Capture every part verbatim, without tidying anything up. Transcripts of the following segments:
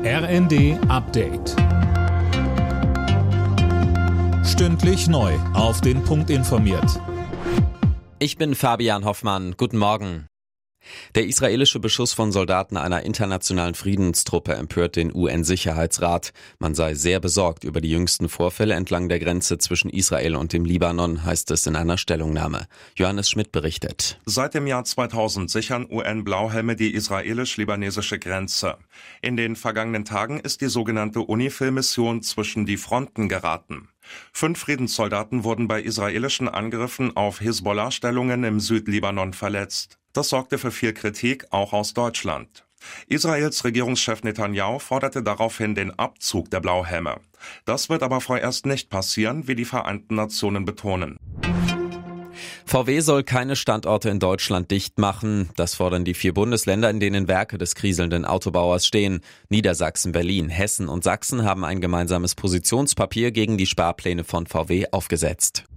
R N D Update. Stündlich neu auf den Punkt informiert. Ich bin Fabian Hoffmann. Guten Morgen. Der israelische Beschuss von Soldaten einer internationalen Friedenstruppe empört den U N-Sicherheitsrat. Man sei sehr besorgt über die jüngsten Vorfälle entlang der Grenze zwischen Israel und dem Libanon, heißt es in einer Stellungnahme. Johannes Schmidt berichtet. Seit dem Jahr zweitausend sichern U N-Blauhelme die israelisch-libanesische Grenze. In den vergangenen Tagen ist die sogenannte UNIFIL-Mission zwischen die Fronten geraten. Fünf Friedenssoldaten wurden bei israelischen Angriffen auf Hisbollah-Stellungen im Südlibanon verletzt. Das sorgte für viel Kritik, auch aus Deutschland. Israels Regierungschef Netanyahu forderte daraufhin den Abzug der Blauhelme. Das wird aber vorerst nicht passieren, wie die Vereinten Nationen betonen. V W soll keine Standorte in Deutschland dicht machen. Das fordern die vier Bundesländer, in denen Werke des kriselnden Autobauers stehen. Niedersachsen, Berlin, Hessen und Sachsen haben ein gemeinsames Positionspapier gegen die Sparpläne von V W aufgesetzt.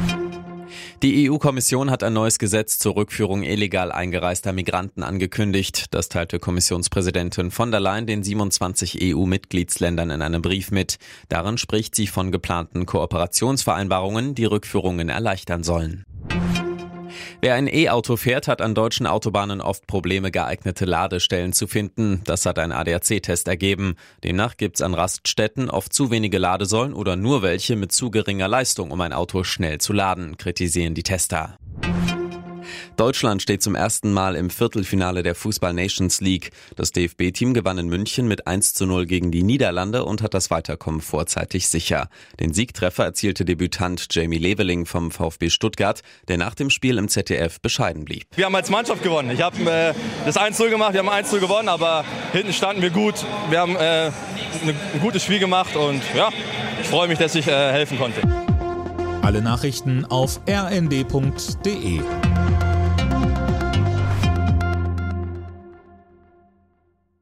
Die E U-Kommission hat ein neues Gesetz zur Rückführung illegal eingereister Migranten angekündigt. Das teilte Kommissionspräsidentin von der Leyen den siebenundzwanzig E U-Mitgliedsländern in einem Brief mit. Darin spricht sie von geplanten Kooperationsvereinbarungen, die Rückführungen erleichtern sollen. Wer ein E-Auto fährt, hat an deutschen Autobahnen oft Probleme, geeignete Ladestellen zu finden. Das hat ein A D A C-Test ergeben. Demnach gibt's an Raststätten oft zu wenige Ladesäulen oder nur welche mit zu geringer Leistung, um ein Auto schnell zu laden, kritisieren die Tester. Deutschland steht zum ersten Mal im Viertelfinale der Fußball-Nations League. Das D F B-Team gewann in München mit eins zu null gegen die Niederlande und hat das Weiterkommen vorzeitig sicher. Den Siegtreffer erzielte Debütant Jamie Leveling vom VfB Stuttgart, der nach dem Spiel im Z D F bescheiden blieb. Wir haben als Mannschaft gewonnen. Ich habe äh, das eins zu null gemacht, wir haben eins zu null gewonnen, aber hinten standen wir gut. Wir haben äh, ein gutes Spiel gemacht und ja, ich freue mich, dass ich äh, helfen konnte. Alle Nachrichten auf r n d punkt d e.